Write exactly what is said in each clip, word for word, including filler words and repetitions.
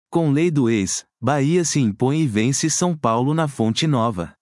Com lei do ex, Bahia se impõe e vence São Paulo na Fonte Nova.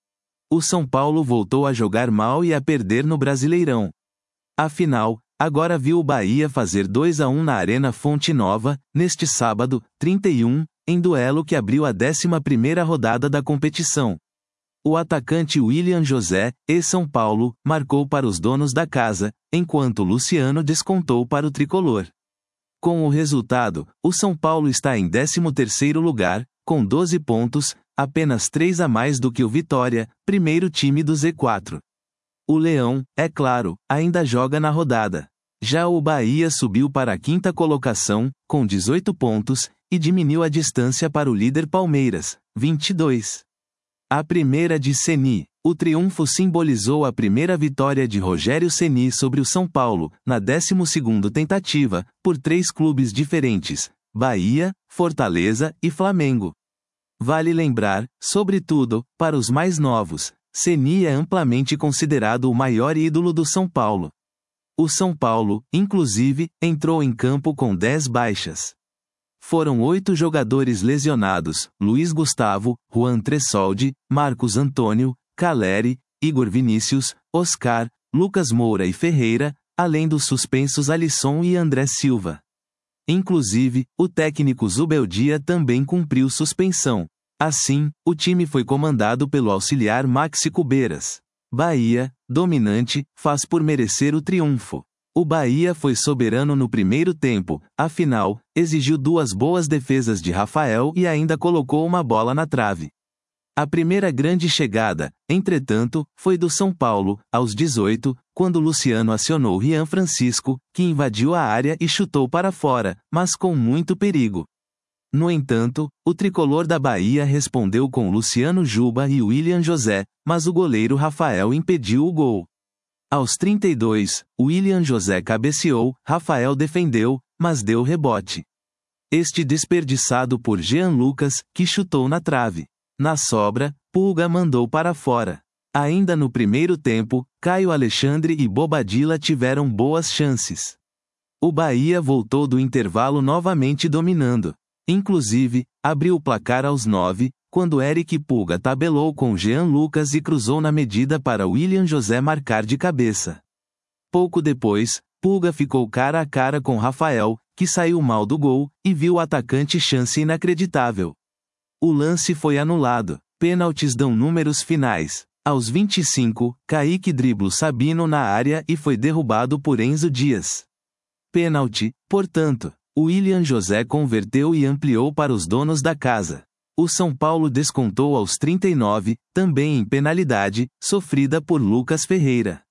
O São Paulo voltou a jogar mal e a perder no Brasileirão. Afinal, agora viu o Bahia fazer dois a um na Arena Fonte Nova, neste sábado, trinta e um, em duelo que abriu a décima primeira rodada da competição. O atacante William José, ex-São Paulo, marcou para os donos da casa, enquanto Luciano descontou para o tricolor. Com o resultado, o São Paulo está em décimo terceiro lugar, com doze pontos, apenas três a mais do que o Vitória, primeiro time do Z quatro. O Leão, é claro, ainda joga na rodada. Já o Bahia subiu para a quinta colocação, com dezoito pontos, e diminuiu a distância para o líder Palmeiras, vinte e dois. A primeira de Ceni. O triunfo simbolizou a primeira vitória de Rogério Ceni sobre o São Paulo, na décima segunda tentativa, por três clubes diferentes, Bahia, Fortaleza e Flamengo. Vale lembrar, sobretudo, para os mais novos, Ceni é amplamente considerado o maior ídolo do São Paulo. O São Paulo, inclusive, entrou em campo com dez baixas. Foram oito jogadores lesionados: Luiz Gustavo, Juan Tressoldi, Marcos Antônio, Caleri, Igor Vinícius, Oscar, Lucas Moura e Ferreira, além dos suspensos Alisson e André Silva. Inclusive, o técnico Zubeldia também cumpriu suspensão. Assim, o time foi comandado pelo auxiliar Maxi Cubeiras. Bahia, dominante, faz por merecer o triunfo. O Bahia foi soberano no primeiro tempo, afinal, exigiu duas boas defesas de Rafael e ainda colocou uma bola na trave. A primeira grande chegada, entretanto, foi do São Paulo, aos dezoito, quando Luciano acionou Rian Francisco, que invadiu a área e chutou para fora, mas com muito perigo. No entanto, o tricolor da Bahia respondeu com Luciano Juba e William José, mas o goleiro Rafael impediu o gol. Aos trinta e dois, William José cabeceou, Rafael defendeu, mas deu rebote. Este desperdiçado por Jean Lucas, que chutou na trave. Na sobra, Pulga mandou para fora. Ainda no primeiro tempo, Caio Alexandre e Bobadilla tiveram boas chances. O Bahia voltou do intervalo novamente dominando. Inclusive, abriu o placar aos nove, quando Eric Pulga tabelou com Jean Lucas e cruzou na medida para William José marcar de cabeça. Pouco depois, Pulga ficou cara a cara com Rafael, que saiu mal do gol, e viu o atacante chance inacreditável. O lance foi anulado. Pênaltis dão números finais. Aos vinte e cinco, Kaique driblou Sabino na área e foi derrubado por Enzo Dias. Pênalti, portanto. William José converteu e ampliou para os donos da casa. O São Paulo descontou aos trinta e nove, também em penalidade, sofrida por Lucas Ferreira.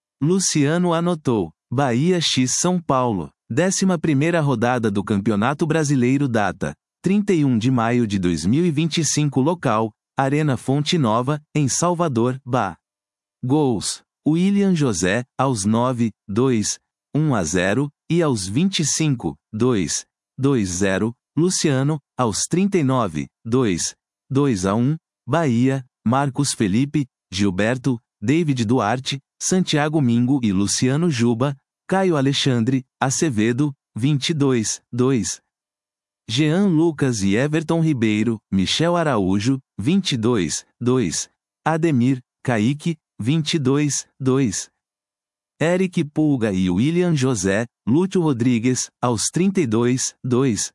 Luciano anotou. Bahia x São Paulo. décima primeira rodada do Campeonato Brasileiro, data trinta e um de maio de dois mil e vinte e cinco, local, Arena Fonte Nova, em Salvador, Bahia. Gols: William José, aos nove, dois, um a zero, e aos vinte e cinco, dois, dois a zero, Luciano, aos trinta e nove, dois, dois a um, Bahia, Marcos Felipe, Gilberto, David Duarte, Santiago Mingo e Luciano Juba, Caio Alexandre, Acevedo, vinte e dois, dois. Jean Lucas e Everton Ribeiro, Michel Araújo, vinte e dois, dois. Ademir, Kaique, vinte e dois, dois. Eric Pulga e William José, Lúcio Rodrigues, aos trinta e dois, dois.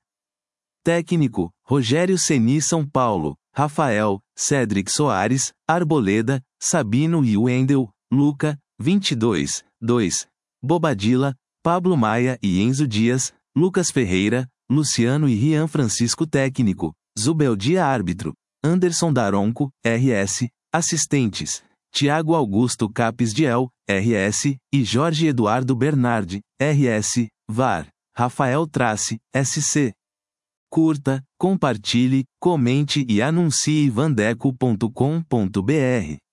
Técnico, Rogério Ceni. São Paulo, Rafael, Cédric Soares, Arboleda, Sabino e Wendel, Luca, vinte e dois, dois. Bobadilla, Pablo Maia e Enzo Dias, Lucas Ferreira, Luciano e Rian Francisco. Técnico, Zubeldia. Árbitro, Anderson Daronco, R S. Assistentes, Tiago Augusto Capesdiel, R S, e Jorge Eduardo Bernardi, R S, V A R, Rafael Trace, S C. Curta, compartilhe, comente e anuncie vandeco ponto com ponto br.